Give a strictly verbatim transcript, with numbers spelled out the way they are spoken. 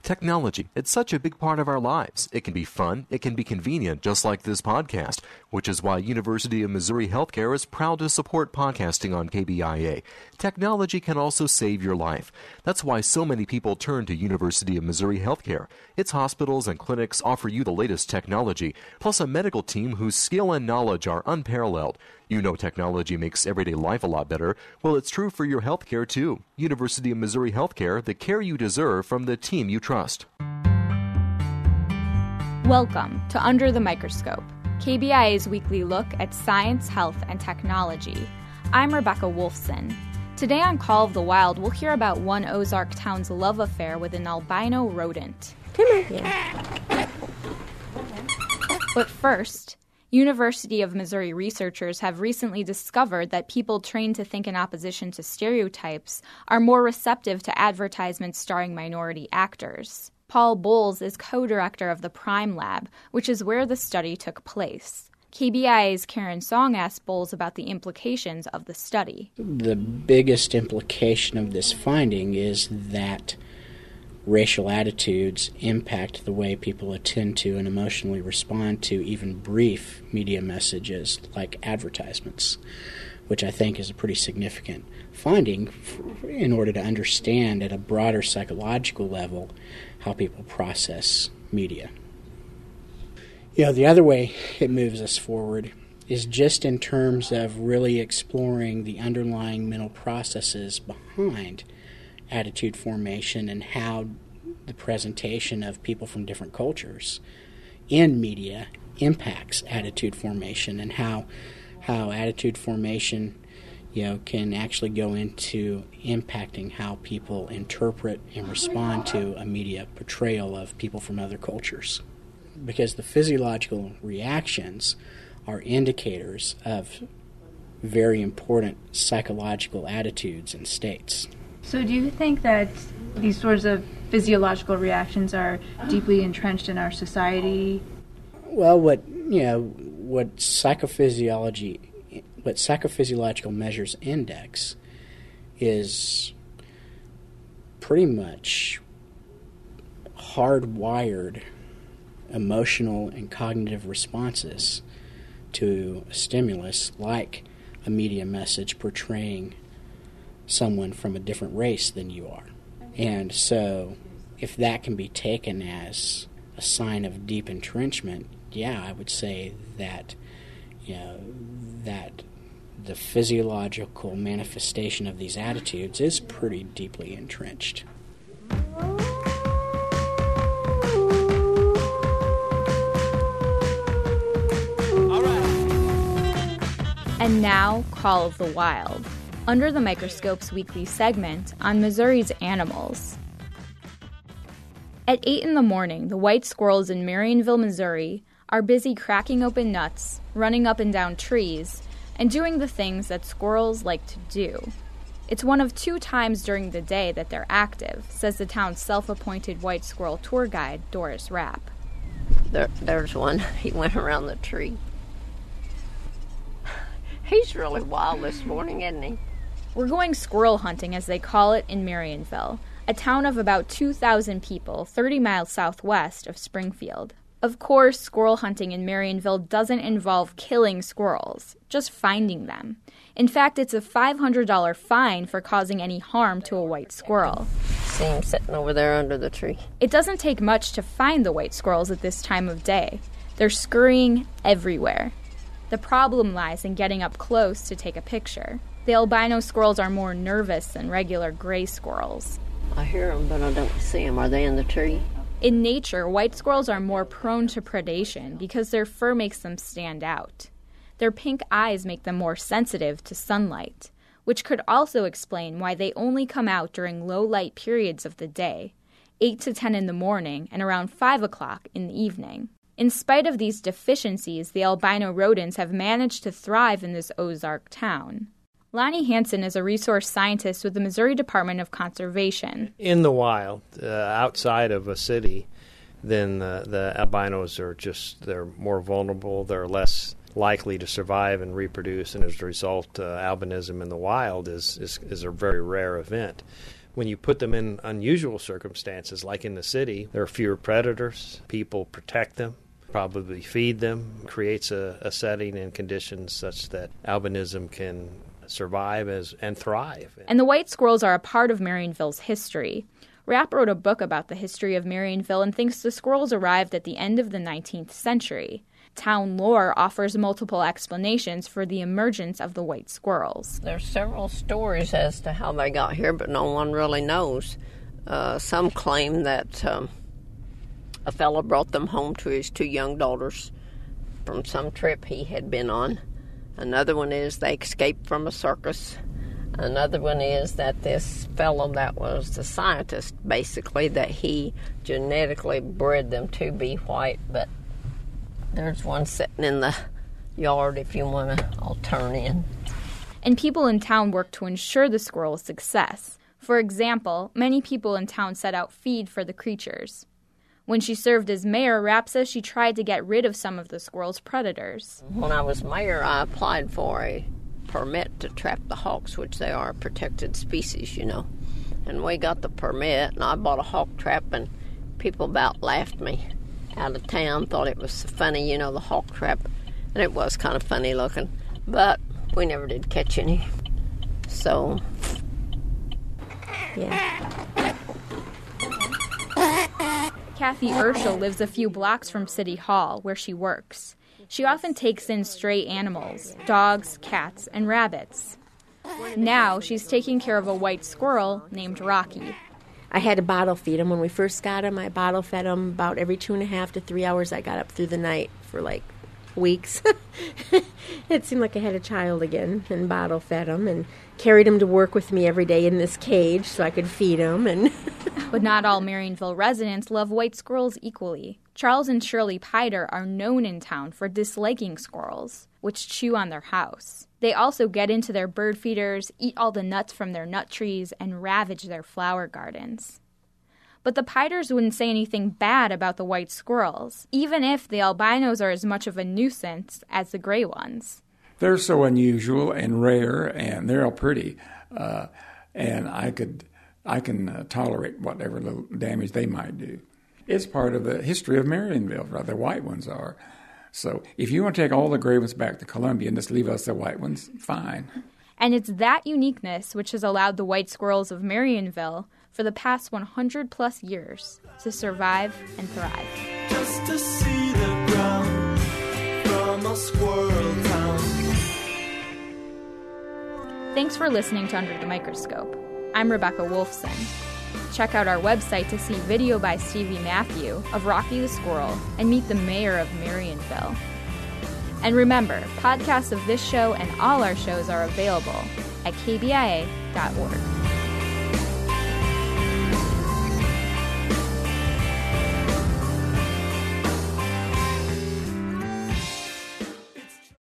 Technology, it's such a big part of our lives. It can be fun, it can be convenient, just like this podcast, which is why University of Missouri Healthcare is proud to support podcasting on K B I A. Technology can also save your life. That's why so many people turn to University of Missouri Healthcare. Its hospitals and clinics offer you the latest technology, plus a medical team whose skill and knowledge are unparalleled. You know technology makes everyday life a lot better. Well, it's true for your healthcare, too. University of Missouri Healthcare, the care you deserve from the team you trust. Welcome to Under the Microscope, K B I A's weekly look at science, health, and technology. I'm Rebecca Wolfson. Today on Call of the Wild, we'll hear about one Ozark town's love affair with an albino rodent. Come here. But first, University of Missouri researchers have recently discovered that people trained to think in opposition to stereotypes are more receptive to advertisements starring minority actors. Paul Bowles is co-director of the Prime Lab, which is where the study took place. K B I A's Karen Song asked Bowles about the implications of the study. The biggest implication of this finding is that racial attitudes impact the way people attend to and emotionally respond to even brief media messages like advertisements, which I think is a pretty significant finding in order to understand at a broader psychological level how people process media. You know, the other way it moves us forward is just in terms of really exploring the underlying mental processes behind attitude formation and how the presentation of people from different cultures in media impacts attitude formation, and how how attitude formation, you know, can actually go into impacting how people interpret and respond to a media portrayal of people from other cultures. Because the physiological reactions are indicators of very important psychological attitudes and states. So do you think that these sorts of physiological reactions are deeply entrenched in our society? Well, what you know, what psychophysiology, what psychophysiological measures index is pretty much hardwired emotional and cognitive responses to a stimulus like a media message portraying someone from a different race than you are. And so if that can be taken as a sign of deep entrenchment, yeah, I would say that, you know, that the physiological manifestation of these attitudes is pretty deeply entrenched. And now, Call of the Wild, Under the Microscope's weekly segment on Missouri's animals. At eight in the morning, the white squirrels in Marionville, Missouri, are busy cracking open nuts, running up and down trees, and doing the things that squirrels like to do. It's one of two times during the day that they're active, says the town's self-appointed white squirrel tour guide, Doris Rapp. There, there's one. He went around the tree. He's really wild this morning, isn't he? We're going squirrel hunting, as they call it, in Marionville, a town of about two thousand people, thirty miles southwest of Springfield. Of course, squirrel hunting in Marionville doesn't involve killing squirrels, just finding them. In fact, it's a five hundred dollars fine for causing any harm to a white squirrel. See him sitting over there under the tree. It doesn't take much to find the white squirrels at this time of day. They're scurrying everywhere. The problem lies in getting up close to take a picture. The albino squirrels are more nervous than regular gray squirrels. I hear them, but I don't see them. Are they in the tree? In nature, white squirrels are more prone to predation because their fur makes them stand out. Their pink eyes make them more sensitive to sunlight, which could also explain why they only come out during low-light periods of the day, eight to ten in the morning and around five o'clock in the evening. In spite of these deficiencies, the albino rodents have managed to thrive in this Ozark town. Lonnie Hansen is a resource scientist with the Missouri Department of Conservation. In the wild, uh, outside of a city, then the, the albinos are just, they're more vulnerable, they're less likely to survive and reproduce, and as a result, uh, albinism in the wild is, is, is a very rare event. when you put them in unusual circumstances, like in the city, there are fewer predators. People protect them, probably feed them, creates a, a setting and conditions such that albinism can survive as and thrive. And the white squirrels are a part of Marionville's history. Rapp wrote a book about the history of Marionville and thinks the squirrels arrived at the end of the nineteenth century. Town lore offers multiple explanations for the emergence of the white squirrels. There's several stories as to how they got here, but no one really knows. Uh, some claim that um, a fellow brought them home to his two young daughters from some trip he had been on. Another one is they escaped from a circus. Another one is that this fellow that was the scientist, basically, that he genetically bred them to be white, but there's one sitting in the yard if you want to, I'll turn in. And people in town work to ensure the squirrel's success. For example, many people in town set out feed for the creatures. When she served as mayor, Rapp says she tried to get rid of some of the squirrel's predators. When I was mayor, I applied for a permit to trap the hawks, which they are a protected species, you know. And we got the permit, and I bought a hawk trap, and people about laughed me out of town, thought it was funny, you know, the hawk trap. And it was kind of funny looking, but we never did catch any. So, yeah. Kathy Urschel lives a few blocks from City Hall, where she works. She often takes in stray animals, dogs, cats, and rabbits. Now she's taking care of a white squirrel named Rocky. I had to bottle feed him. When we first got him, I bottle fed him about every two and a half to three hours. I got up through the night for like weeks. It seemed like I had a child again, and bottle fed him and carried him to work with me every day in this cage so I could feed him. And But not all Marionville residents love white squirrels equally. Charles and Shirley Pider are known in town for disliking squirrels, which chew on their house. They also get into their bird feeders, eat all the nuts from their nut trees, and ravage their flower gardens. But the Piders wouldn't say anything bad about the white squirrels, even if the albinos are as much of a nuisance as the gray ones. They're so unusual and rare, and they're all pretty, uh, and I could, I can uh, tolerate whatever little damage they might do. It's part of the history of Marionville, right? The white ones are. So if you want to take all the gray ones back to Columbia and just leave us the white ones, fine. And it's that uniqueness which has allowed the white squirrels of Marionville for the past one hundred plus years to survive and thrive. Just to see the ground from a squirrel town. Thanks for listening to Under the Microscope. I'm Rebecca Wolfson. Check out our website to see video by Stevie Matthew of Rocky the Squirrel and meet the mayor of Marionville. And remember, podcasts of this show and all our shows are available at K B I A dot org.